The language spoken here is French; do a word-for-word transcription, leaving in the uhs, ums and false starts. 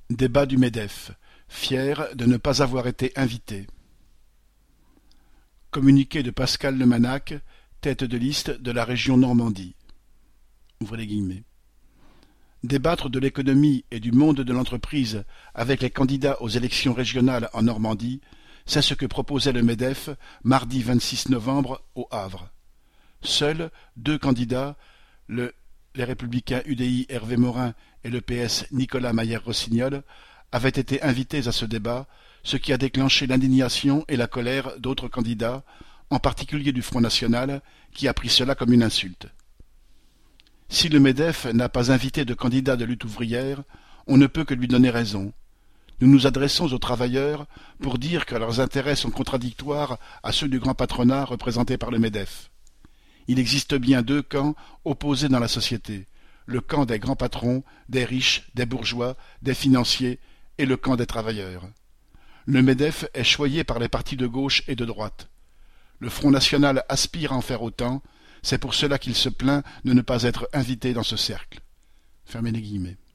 Débat du MEDEF, fier de ne pas avoir été invité. Communiqué de Pascal Lemanac, tête de liste de la région Normandie. Ouvrez les guillemets. Débattre de l'économie et du monde de l'entreprise avec les candidats aux élections régionales en Normandie, c'est ce que proposait le MEDEF mardi vingt-six novembre au Havre. Seuls deux candidats, le les Républicains U D I Hervé Morin et le P S Nicolas Mayer-Rossignol, avaient été invités à ce débat, ce qui a déclenché l'indignation et la colère d'autres candidats, en particulier du Front national, qui a pris cela comme une insulte. Si le MEDEF n'a pas invité de candidats de lutte ouvrière, on ne peut que lui donner raison. Nous nous adressons aux travailleurs pour dire que leurs intérêts sont contradictoires à ceux du grand patronat représenté par le MEDEF. Il existe bien deux camps opposés dans la société, le camp des grands patrons, des riches, des bourgeois, des financiers, et le camp des travailleurs. Le MEDEF est choyé par les partis de gauche et de droite. Le Front national aspire à en faire autant, c'est pour cela qu'il se plaint de ne pas être invité dans ce cercle. Fermez les guillemets.